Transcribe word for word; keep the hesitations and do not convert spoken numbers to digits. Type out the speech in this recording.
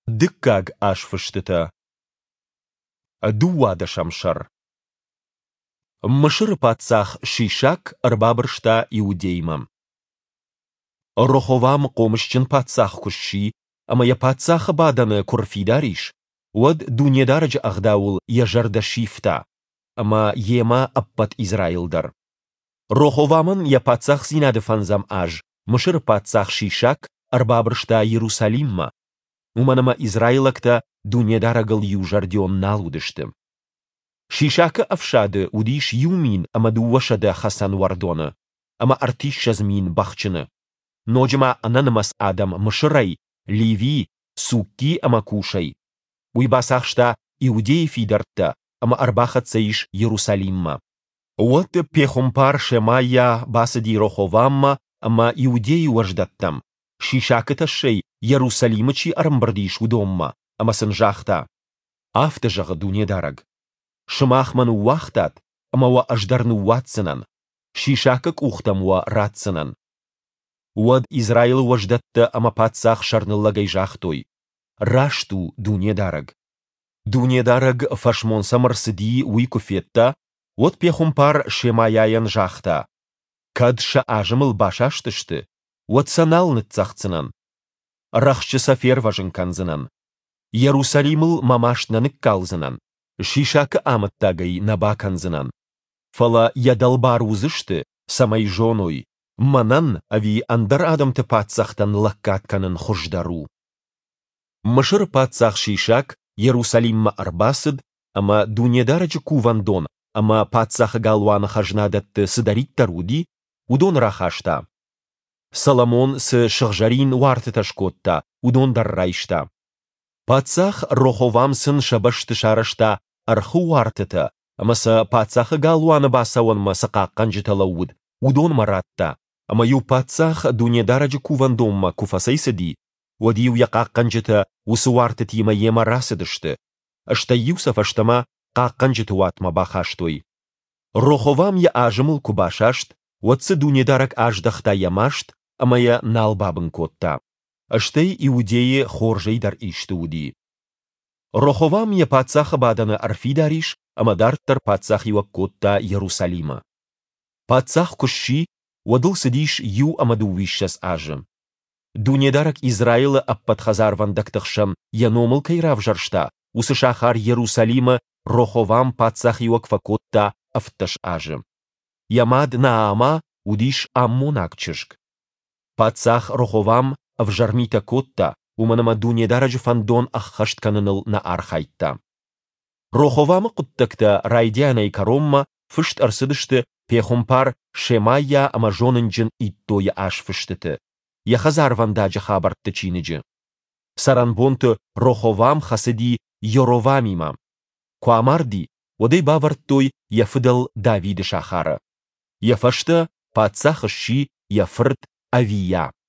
Дыккаг аш фыштыта. Дуа дашамшар. Мышыр патсах Шишак арбабыршта иудейма. Роховам қомышчын патсах кушши, ама я патсах баданы курфидариш, вад дунедарж ағдаул яжарда шифта, ама ема аппат Израилдар. Роховамын я патсах зинады фанзам аж, мышыр патсах Шишак арбабыршта Иерусалимма, уманама Израилакта дунедарагыл южардион налудышты. Шишака афшады удиш юмин ама дуашада Хасан Вардона, ама артиш жазмин бахчыны. Ноджма ананамас адам мышырай, Ливи, Сукки ама кушай. Уйбасахшта иудеи фидартта, ама арбахат саиш Иерусалимма. Вот пехумпар Шемая басади Роховамма, ама иудеи вождаттам. Шишаката шей Иерусалимычи арамбардиш удомма, ама сынжахта. Афтажага дунедараг. Шымахман уахтат, ама ва аждарну ватсанан. Шишакак ухтам ва ратсанан. Уад Израил вождатта ама патсах шарныллагай жахтой. Рашту дунедараг. Дунедараг фашмон самарсыди уйкуфетта, вот пехумпар Шемаяян жахта. Кадша ажымыл башаштышты, вот саналны цахцынан. Рахчы сафер важын канзынан. Иерусалимыл мамашнанык калзынан. Шишака аматтагай набаканзынан. Фала ядалбар узышты, самай жоной. Манан ави андар адамты патсахтан лаккатканын хуждару. Мышыр патсах Шишак Иерусалимма арбасыд, ама дунедараджы кувандон, ама патсах галуана хажнадатты сыдариттаруди, удон рахашта. Соломон с шахжарин вартыташкотта, удон даррайшта. Патсах Роховамсын шабашты шарашта арху вартыта, ама са патсах галуана басауанма сақаққан житалауд, удон маратта. Ама ю патсах дунедараджы кувандомма куфасайсади, вадиу яқаққанжыта усуарты тима ема расыдышты. Ашта Юсаф аштама қаққанжыты ватма бахаштой. Роховам я ажымыл кубашашт, ватсы дунедарак аждахта ямашт, ама я налбабын котта. Аштай иудеи хоржейдар иштуди. Роховам я патсаха баданы арфидариш, ама дарттар патсах юак котта Иерусалима. Патсах кушши вадыл сидиш ю амаду вишшас ажым. Дунедарак Израила аппатхазар вандактахшам яномыл кайрав жаршта, усышахар Иерусалима Роховам патсах юак факотта афташ ажым. Ямад наама удиш аммонакчышк. Патсах Роховам авжармита котта, уманама дунедараджы фандон аххаштканыныл на архайтта. Роховамы құттакта райдянай каромма фышт арсыдышты пехумпар Шемая амажонынжын иттойы аш фыштыты. Яхазар вандаджы хабартты чиныджы. Саранбонты Роховам хасыди Йоровамима. Куамарди, одай баварттой яфыдал Давиды шахара. Яфашты патсахыши яфырт Авия.